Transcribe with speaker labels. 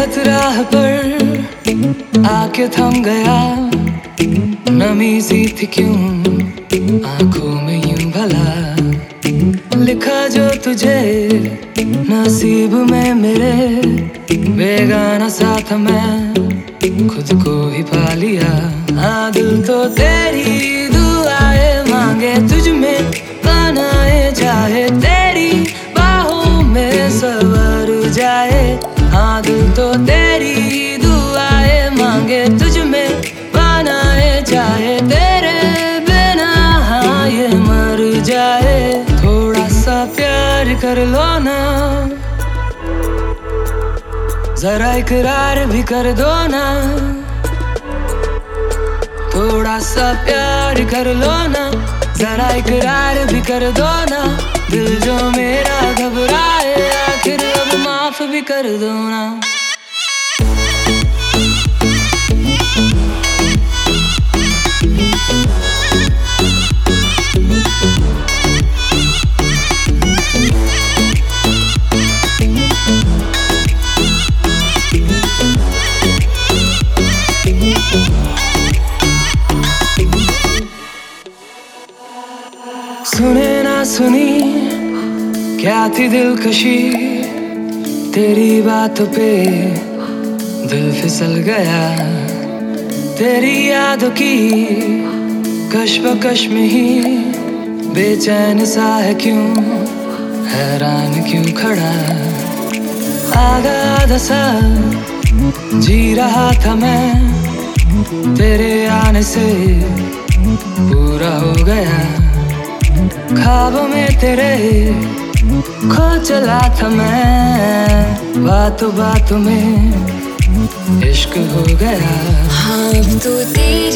Speaker 1: गलत राह पर आके थम गया, नमी सी थी क्यों आंखों में यूं भला, लिखा जो तुझे नसीब में मेरे, बेगाना सा था मैं खुद को ही पा लिया। हाँ दिल तो तेरी दुआएं मांगे, तुझ में बनाए चाहे, तेरी बाहों में सवर जाए। हाँ दिल तो तेरी दुआएं मांगे, तुझ में बनाए चाहे, तेरे बिना हाँ ये मर जाए। थोड़ा सा प्यार कर लो ना, जरा इकरार भी कर दो ना, थोड़ा सा प्यार कर लो ना, जरा इकरार भी कर दो ना। दिल जो मेरा घबराए, आखिर अब माफ भी कर दो ना। सुने ना सुनी क्या थी दिलकशी, तेरी बातों पे दिल फिसल गया, तेरी यादों की कश्मकश में ही बेचैन सा है क्यों, हैरान क्यों खड़ा। आधा आधा सा जी रहा था मैं, तेरे आने से पूरा हो गया, ख्वाबों में तेरे खो चला था मैं, बातों बातों में इश्क हो गया।
Speaker 2: हाँ अब तो तेरी